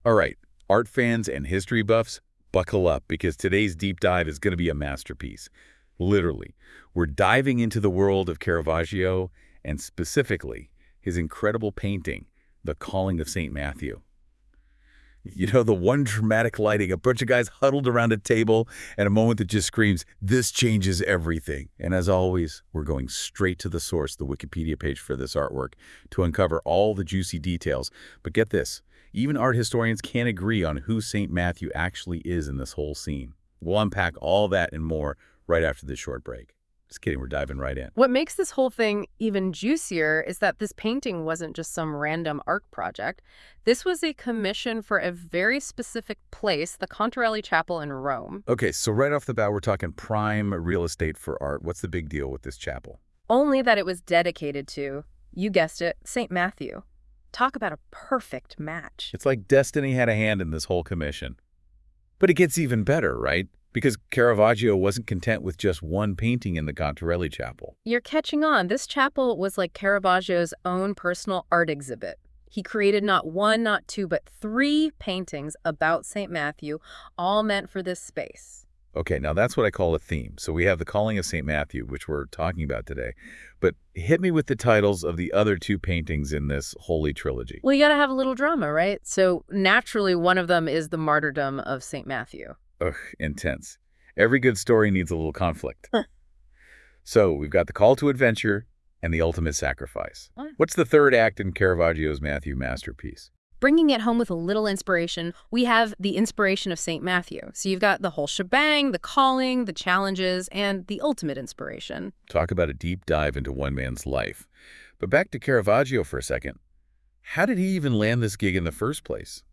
All right, art fans and history buffs, buckle up because today's deep dive is going to be a masterpiece. Literally, we're diving into the world of Caravaggio and specifically his incredible painting, The Calling of St. Matthew. The one dramatic lighting, a bunch of guys huddled around a table, and a moment that just screams, this changes everything. And as always, we're going straight to the source, the Wikipedia page for this artwork, to uncover all the juicy details. But get this, even art historians can't agree on who St. Matthew actually is in this whole scene. We'll unpack all that and more right after this short break. Just kidding, we're diving right in. What makes this whole thing even juicier is that this painting wasn't just some random art project. This was a commission for a very specific place, the Contarelli Chapel in Rome. Okay, so right off the bat, we're talking prime real estate for art. What's the big deal with this chapel? Only that it was dedicated to, you guessed it, St. Matthew. Talk about a perfect match. It's like destiny had a hand in this whole commission. But it gets even better, right? Because Caravaggio wasn't content with just one painting in the Contarelli Chapel. You're catching on. This chapel was like Caravaggio's own personal art exhibit. He created not one, not two, but 3 paintings about St. Matthew, all meant for this space. Okay, now that's what I call a theme. So we have The Calling of St. Matthew, which we're talking about today. But hit me with the titles of the other 2 paintings in this holy trilogy. Well, you gotta have a little drama, right? So naturally, one of them is the martyrdom of St. Matthew. Ugh, intense. Every good story needs a little conflict. So we've got the call to adventure and the ultimate sacrifice. What? What's the third act in Caravaggio's Matthew masterpiece? Bringing it home with a little inspiration, we have the inspiration of St. Matthew. So you've got the whole shebang, the calling, the challenges, and the ultimate inspiration. Talk about a deep dive into one man's life. But back to Caravaggio for a second. How did he even land this gig in the first place?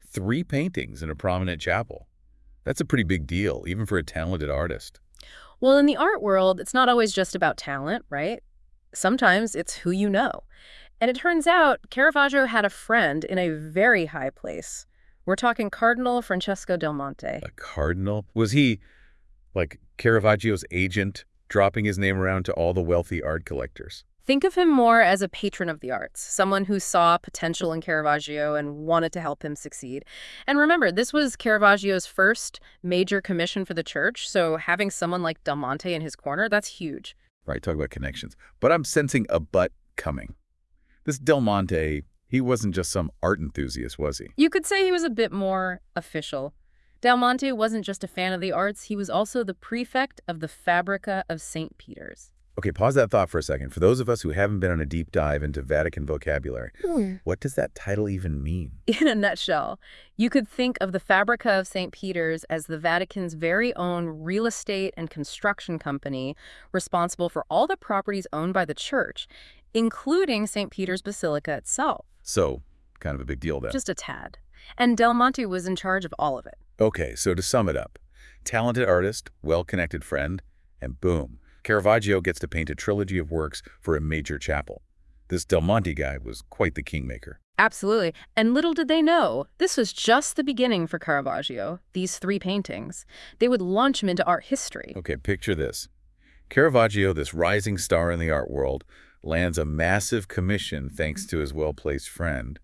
3 paintings in a prominent chapel. That's a pretty big deal, even for a talented artist. Well, in the art world, it's not always just about talent, right? Sometimes it's who you know. And it turns out Caravaggio had a friend in a very high place. We're talking Cardinal Francesco del Monte. A cardinal? Was he, like, Caravaggio's agent, dropping his name around to all the wealthy art collectors? Think of him more as a patron of the arts, someone who saw potential in Caravaggio and wanted to help him succeed. And remember, this was Caravaggio's first major commission for the church, so having someone like Del Monte in his corner, that's huge. Right, talk about connections. But I'm sensing a but coming. This Del Monte, he wasn't just some art enthusiast, was he? You could say he was a bit more official. Del Monte wasn't just a fan of the arts, he was also the prefect of the Fabrica of St. Peter's. Okay, pause that thought for a second. For those of us who haven't been on a deep dive into Vatican vocabulary, what does that title even mean? In a nutshell, you could think of the Fabrica of St. Peter's as the Vatican's very own real estate and construction company responsible for all the properties owned by the church, including St. Peter's Basilica itself. So, kind of a big deal then. Just a tad. And Del Monte was in charge of all of it. Okay, so to sum it up, talented artist, well-connected friend, and boom, Caravaggio gets to paint a trilogy of works for a major chapel. This Del Monte guy was quite the kingmaker. Absolutely. And little did they know, this was just the beginning for Caravaggio, these 3 paintings. They would launch him into art history. Okay, picture this. Caravaggio, this rising star in the art world, lands a massive commission thanks to his well-placed friend.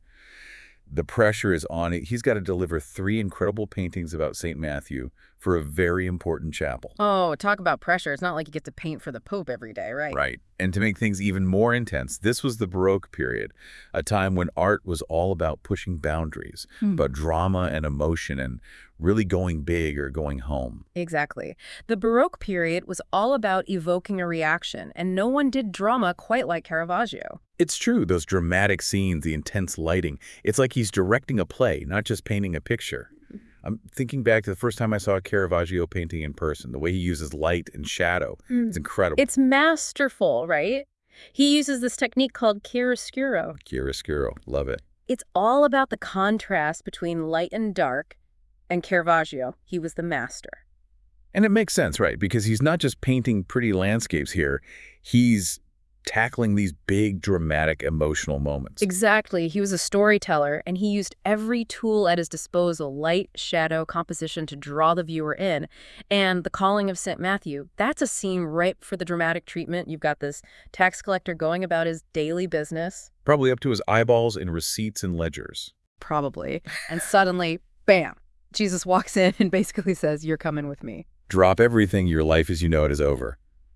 The pressure is on it. He's got to deliver 3 incredible paintings about St. Matthew for a very important chapel. Oh, talk about pressure. It's not like you get to paint for the Pope every day, right? Right. And to make things even more intense, this was the Baroque period, a time when art was all about pushing boundaries, about drama and emotion and really going big or going home. Exactly. The Baroque period was all about evoking a reaction, and no one did drama quite like Caravaggio. It's true, those dramatic scenes, the intense lighting. It's like he's directing a play, not just painting a picture. I'm thinking back to the first time I saw a Caravaggio painting in person, the way he uses light and shadow. It's incredible. It's masterful, right? He uses this technique called chiaroscuro. Chiaroscuro, love it. It's all about the contrast between light and dark, and Caravaggio, he was the master. And it makes sense, right? Because he's not just painting pretty landscapes here. He's tackling these big, dramatic, emotional moments. Exactly. He was a storyteller, and he used every tool at his disposal, light, shadow, composition, to draw the viewer in. And The Calling of St. Matthew, that's a scene ripe for the dramatic treatment. You've got this tax collector going about his daily business. Probably up to his eyeballs in receipts and ledgers. Probably. And suddenly, bam, Jesus walks in and basically says, "You're coming with me." Drop everything, your life as you know it is over.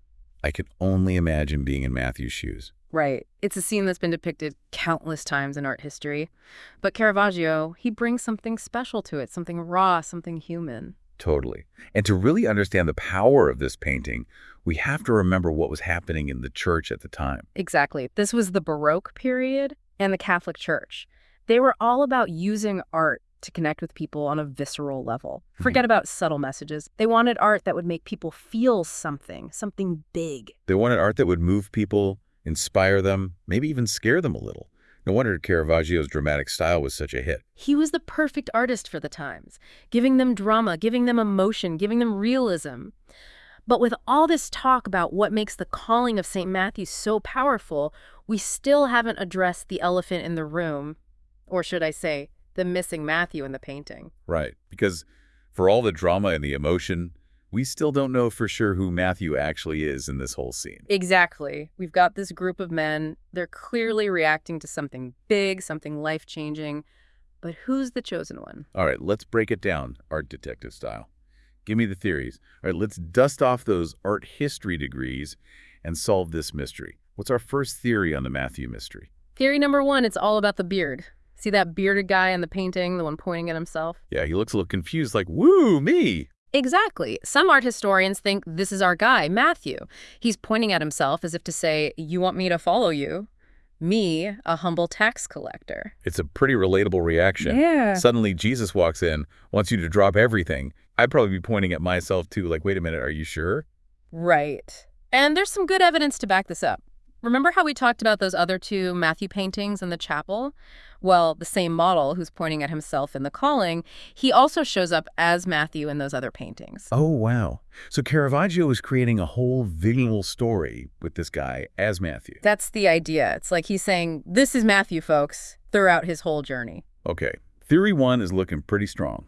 I can only imagine being in Matthew's shoes. Right. It's a scene that's been depicted countless times in art history. But Caravaggio, he brings something special to it, something raw, something human. Totally. And to really understand the power of this painting, we have to remember what was happening in the church at the time. Exactly. This was the Baroque period and the Catholic Church. They were all about using art to connect with people on a visceral level. Forget about subtle messages. They wanted art that would make people feel something big. They wanted art that would move people, inspire them, maybe even scare them a little. No wonder Caravaggio's dramatic style was such a hit. He was the perfect artist for the times, giving them drama, giving them emotion, giving them realism. But with all this talk about what makes the calling of St. Matthew so powerful, we still haven't addressed the elephant in the room, or should I say, the missing Matthew in the painting. Right, because for all the drama and the emotion, we still don't know for sure who Matthew actually is in this whole scene. Exactly. We've got this group of men. They're clearly reacting to something big, something life-changing. But who's the chosen one? All right, let's break it down, art detective style. Give me the theories. All right, let's dust off those art history degrees and solve this mystery. What's our first theory on the Matthew mystery? Theory number one, it's all about the beard. See that bearded guy in the painting, the one pointing at himself? Yeah, he looks a little confused, like, woo, me! Exactly. Some art historians think this is our guy, Matthew. He's pointing at himself as if to say, "You want me to follow you? Me, a humble tax collector." It's a pretty relatable reaction. Yeah. Suddenly, Jesus walks in, wants you to drop everything. I'd probably be pointing at myself, too, like, wait a minute, are you sure? Right. And there's some good evidence to back this up. Remember how we talked about those other two Matthew paintings in the chapel? Well, the same model who's pointing at himself in The Calling, he also shows up as Matthew in those other paintings. Oh, wow. So Caravaggio is creating a whole visual story with this guy as Matthew. That's the idea. It's like he's saying, this is Matthew, folks, throughout his whole journey. Okay, theory one is looking pretty strong.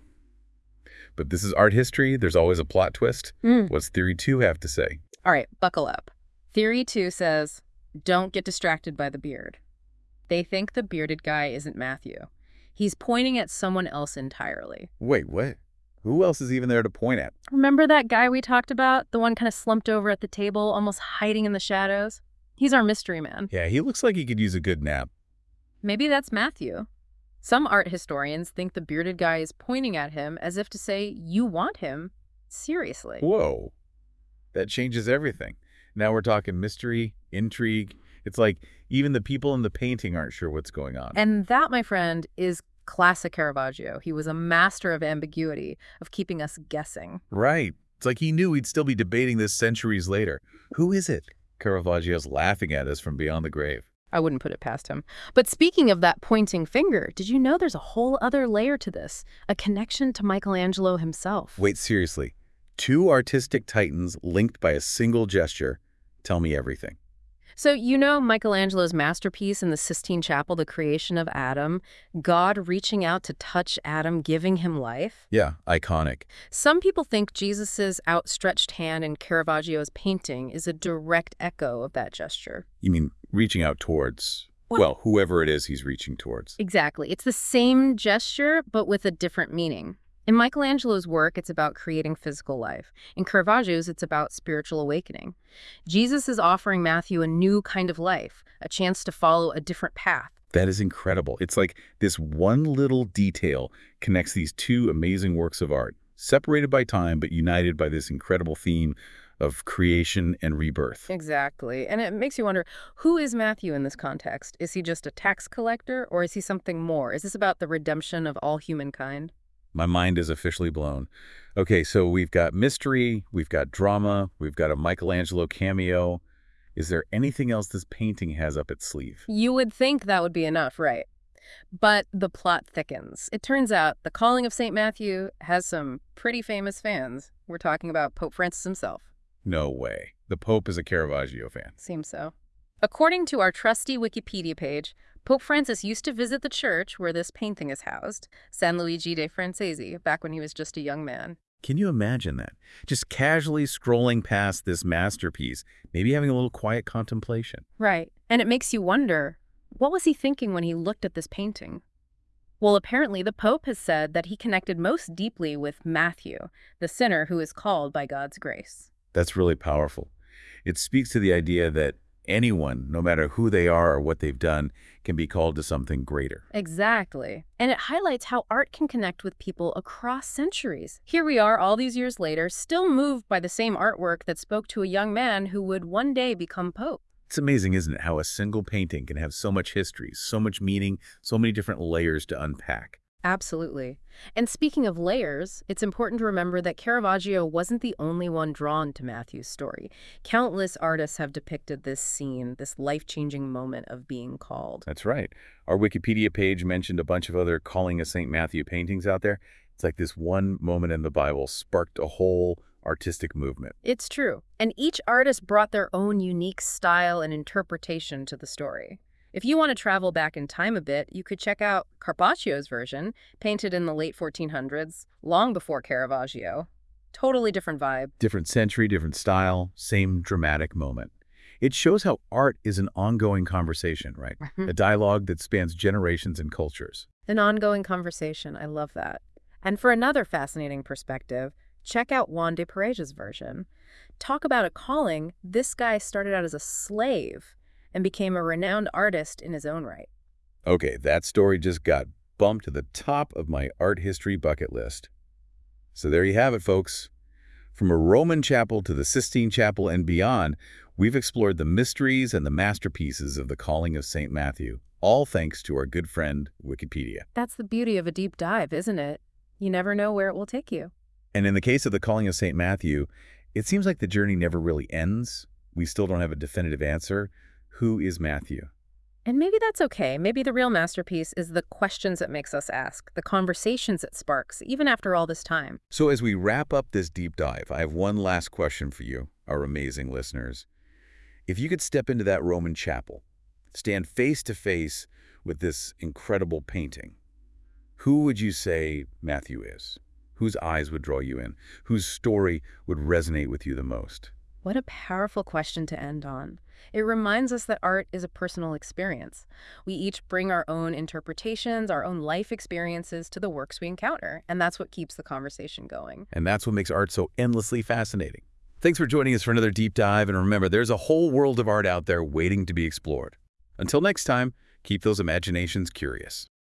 But this is art history. There's always a plot twist. What's theory two have to say? All right, buckle up. Theory two says, don't get distracted by the beard. They think the bearded guy isn't Matthew. He's pointing at someone else entirely. Wait, what? Who else is even there to point at? Remember that guy we talked about? The one kind of slumped over at the table, almost hiding in the shadows? He's our mystery man. Yeah, he looks like he could use a good nap. Maybe that's Matthew. Some art historians think the bearded guy is pointing at him as if to say, you want him? Seriously. Whoa. That changes everything. Now we're talking mystery, intrigue. It's like even the people in the painting aren't sure what's going on. And that, my friend, is classic Caravaggio. He was a master of ambiguity, of keeping us guessing. Right. It's like he knew we'd still be debating this centuries later. Who is it? Caravaggio's laughing at us from beyond the grave. I wouldn't put it past him. But speaking of that pointing finger, did you know there's a whole other layer to this? A connection to Michelangelo himself. Wait, seriously. Two artistic titans linked by a single gesture. Tell me everything. So you know Michelangelo's masterpiece in the Sistine Chapel, The Creation of Adam, God reaching out to touch Adam, giving him life? Yeah, iconic. Some people think Jesus's outstretched hand in Caravaggio's painting is a direct echo of that gesture. You mean reaching out towards, well, whoever it is he's reaching towards. Exactly. It's the same gesture, but with a different meaning. In Michelangelo's work, it's about creating physical life. In Caravaggio's, it's about spiritual awakening. Jesus is offering Matthew a new kind of life, a chance to follow a different path. That is incredible. It's like this one little detail connects these two amazing works of art, separated by time but united by this incredible theme of creation and rebirth. Exactly. And it makes you wonder, who is Matthew in this context? Is he just a tax collector, or is he something more? Is this about the redemption of all humankind? My mind is officially blown. Okay, so we've got mystery, we've got drama, we've got a Michelangelo cameo. Is there anything else this painting has up its sleeve? You would think that would be enough, right? But the plot thickens. It turns out The Calling of St. Matthew has some pretty famous fans. We're talking about Pope Francis himself. No way. The Pope is a Caravaggio fan. Seems so. According to our trusty Wikipedia page, Pope Francis used to visit the church where this painting is housed, San Luigi dei Francesi, back when he was just a young man. Can you imagine that? Just casually scrolling past this masterpiece, maybe having a little quiet contemplation. Right. And it makes you wonder, what was he thinking when he looked at this painting? Well, apparently the Pope has said that he connected most deeply with Matthew, the sinner who is called by God's grace. That's really powerful. It speaks to the idea that anyone, no matter who they are or what they've done, can be called to something greater. Exactly. And it highlights how art can connect with people across centuries. Here we are, all these years later, still moved by the same artwork that spoke to a young man who would one day become Pope. It's amazing, isn't it, how a single painting can have so much history, so much meaning, so many different layers to unpack. Absolutely. And speaking of layers, it's important to remember that Caravaggio wasn't the only one drawn to Matthew's story. Countless artists have depicted this scene, this life-changing moment of being called. That's right. Our Wikipedia page mentioned a bunch of other Calling of St. Matthew paintings out there. It's like this one moment in the Bible sparked a whole artistic movement. It's true. And each artist brought their own unique style and interpretation to the story. If you want to travel back in time a bit, you could check out Carpaccio's version, painted in the late 1400s, long before Caravaggio. Totally different vibe. Different century, different style, same dramatic moment. It shows how art is an ongoing conversation, right? A dialogue that spans generations and cultures. An ongoing conversation. I love that. And for another fascinating perspective, check out Juan de Pareja's version. Talk about a calling. This guy started out as a slave and became a renowned artist in his own right. Okay, that story just got bumped to the top of my art history bucket list. So there you have it, folks. From a Roman chapel to the Sistine Chapel and beyond, we've explored the mysteries and the masterpieces of the Calling of St. Matthew, all thanks to our good friend, Wikipedia. That's the beauty of a deep dive, isn't it? You never know where it will take you. And in the case of the Calling of St. Matthew, it seems like the journey never really ends. We still don't have a definitive answer. Who is Matthew? And maybe that's okay. Maybe the real masterpiece is the questions it makes us ask, the conversations it sparks, even after all this time. So as we wrap up this deep dive, I have one last question for you, our amazing listeners. If you could step into that Roman chapel, stand face to face with this incredible painting, who would you say Matthew is? Whose eyes would draw you in? Whose story would resonate with you the most? What a powerful question to end on. It reminds us that art is a personal experience. We each bring our own interpretations, our own life experiences to the works we encounter, and that's what keeps the conversation going. And that's what makes art so endlessly fascinating. Thanks for joining us for another deep dive, and remember, there's a whole world of art out there waiting to be explored. Until next time, keep those imaginations curious.